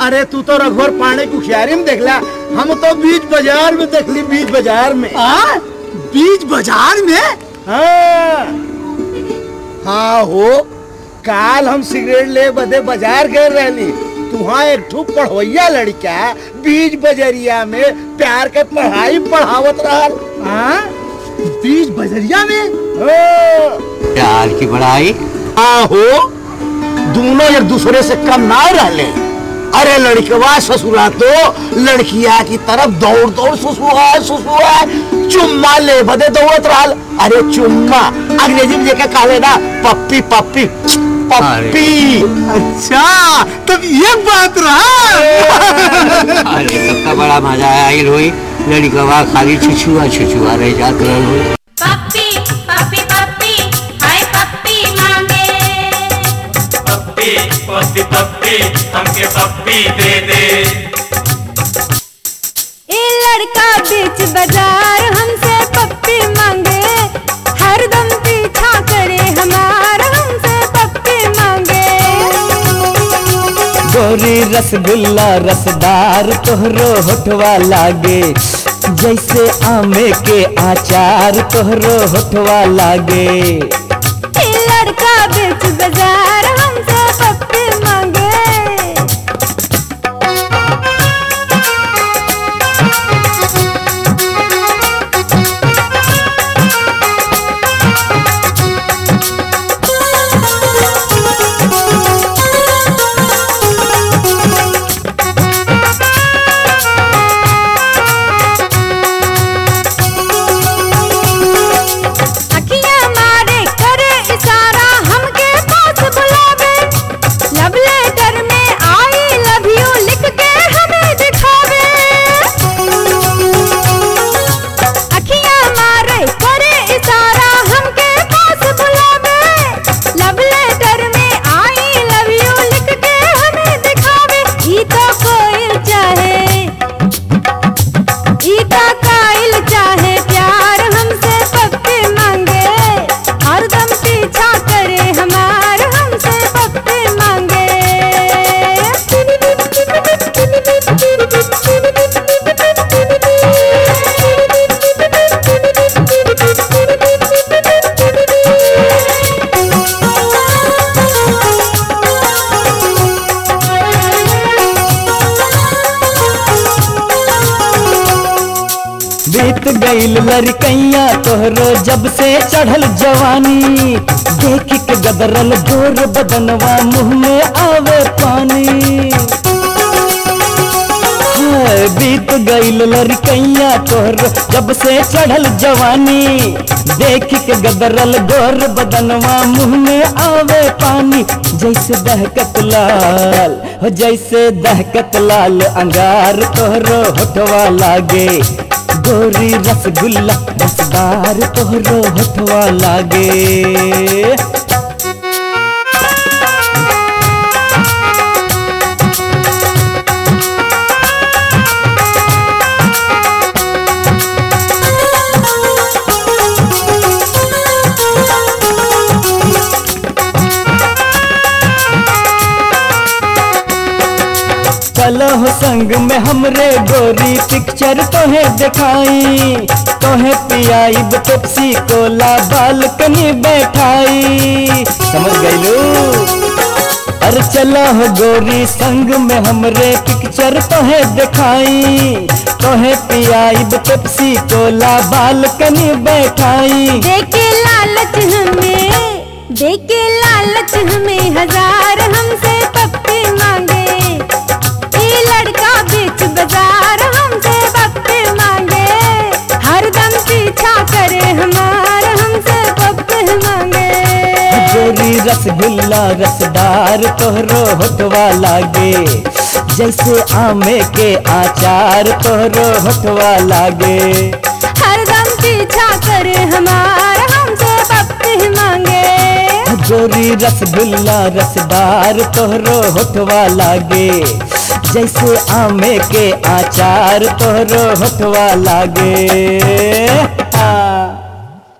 अरे तू तो रघुवर पाने कुखियारी में देखला, हम तो बीच बाजार में देखली, बीच बाजार में। बीच बाजार में? हाँ हाँ हो, काल हम सिगरेट ले बदे बाजार गए रहली, तुहाँ एक ठू पढ़वैया लड़का बीच बजरिया में प्यार के पढ़ाई पढ़ावत रहल। बीच बजरिया में प्यार की पढ़ाई? हाँ हो, दोनों एक दूसरे से कम ना रहले। अरे लड़कवा ससुरा तो लड़किया की तरफ दौड़ दौड़ सुसुआ चुम्मा ले बदे दौड़त रहल। अरे चुम्मा अंग्रेजी में जेके कहले ना, पप्पी पप्पी पप्पी। अच्छा तब ये बात रहा। अरे तब का बड़ा मजा आयल हुई, लड़कवा खाली छुछुआ छुछुआ रह जात रहल हुई। पप्पी पप्पी पप्पी हाय पप्पी मांगे, पप्पी पप्पी पप्पी हमके पप्पी दे दे। ये लड़का बीच बाजार हमसे पप्पी मांगे, हरदम पीछा करे हमारा, हमसे पप्पी मांगे। गोरी रसगुल्ला रसदार तोहरो होठवा लागे, जैसे आमे के आचार तोहरो होठवा लागे। ये लड़का बीच बाजार हमसे पप्पी मांगे। बीत गईल लड़कैया तोहरो जब से चढ़ल जवानी, देख के गदरल गोर बदनवा मुँह में आवे पानी। बीत गईल लड़कैया तोहरो जब से चढ़ल जवानी, देख के गदरल गोर बदनवा मुँह में आवे पानी। जैसे दहकत लाल हो, जैसे दहकत लाल अंगार तोहरो होठवा लागे। गोरी रसगुल्ला रसदार तोहरो होठवा लागे। चलो हो संग में हमरे गोरी पिक्चर तोहे दिखाई, तोहे पियाई पेप्सी कोला बालकनी बैठाई। समझ गईलू? अरे चलो हो गोरी संग में हमरे पिक्चर तोहे दिखाई, तोहे पियाई पेप्सी कोला बालकनी बैठाई। देखे लालच हमें हजार हमसे पप्पी मांगे। ये लड़का बीच बाजार हमसे पप्पी मांगे, हरदम पीछा करे हमारा, हमसे पप्पी मांगे। गोरी रसगुल्ला रसदार तोहरो होठवा लागे, जैसे आमे के आचार तोहरो होठवा लागे। हरदम पीछा करे हमारा, हमसे पप्पी मांगे। गोरी रसगुल्ला रसदार तोहरो होठवा लागे, जैसे आमे के आचार तोहरो होठवा लागे।